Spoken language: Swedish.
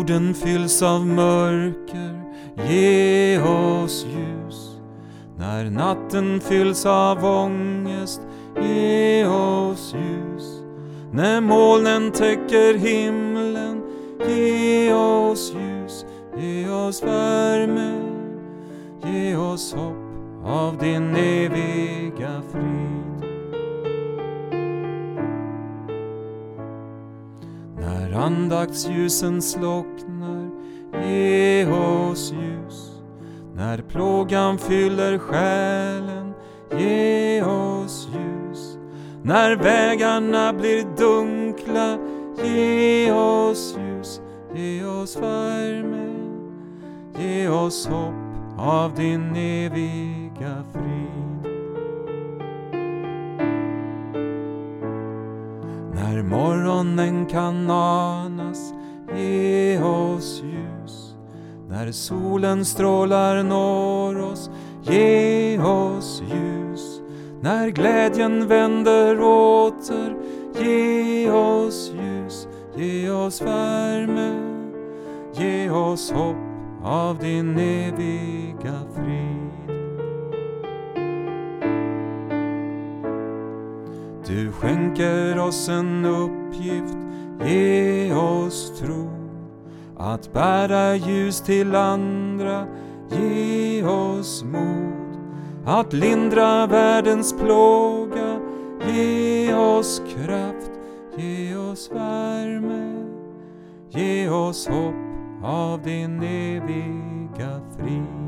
jorden fylls av mörker, ge oss ljus. När natten fylls av ångest, ge oss ljus. När molnen täcker himlen, ge oss ljus. Ge oss värme, ge oss hopp av din eviga frid. När andaktsljusen slocknar, ge oss ljus. När plågan fyller själen, ge oss ljus. När vägarna blir dunkla, ge oss ljus. Ge oss värme, ge oss hopp av din eviga frid. När morgonen kan anas, ge oss ljus. När solen strålar når oss, ge oss ljus. När glädjen vänder åter, ge oss ljus. Ge oss värme, ge oss hopp av din eviga frid. Du skänker oss en uppgift, ge oss tro. Att bära ljus till andra, ge oss mod. Att lindra världens plåga, ge oss kraft. Ge oss värme, ge oss hopp av din eviga frid.